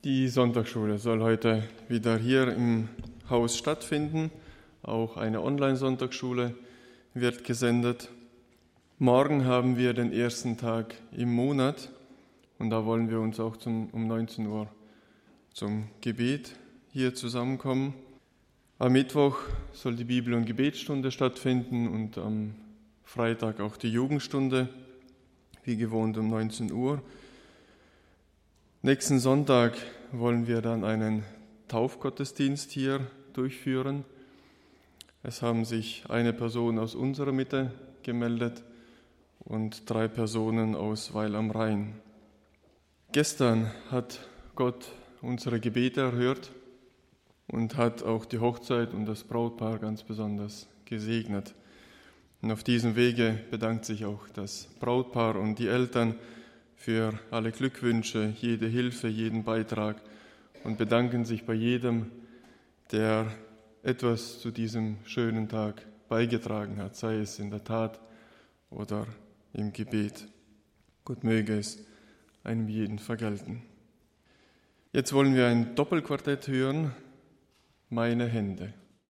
Die Sonntagsschule soll heute wieder hier im Haus stattfinden. Auch eine Online-Sonntagsschule wird gesendet. Morgen haben wir den ersten Tag im Monat und da wollen wir uns auch um 19 Uhr zum Gebet hier zusammenkommen. Am Mittwoch soll die Bibel- und Gebetsstunde stattfinden und am Freitag auch die Jugendstunde, wie gewohnt um 19 Uhr. Nächsten Sonntag wollen wir dann einen Taufgottesdienst hier durchführen. Es haben sich eine Person aus unserer Mitte gemeldet und 3 Personen aus Weil am Rhein. Gestern hat Gott unsere Gebete erhört und hat auch die Hochzeit und das Brautpaar ganz besonders gesegnet. Und auf diesem Wege bedankt sich auch das Brautpaar und die Eltern für alle Glückwünsche, jede Hilfe, jeden Beitrag und bedanken sich bei jedem, der etwas zu diesem schönen Tag beigetragen hat, sei es in der Tat oder im Gebet. Gott möge es einem jeden vergelten. Jetzt wollen wir ein Doppelquartett hören, Meine Hände.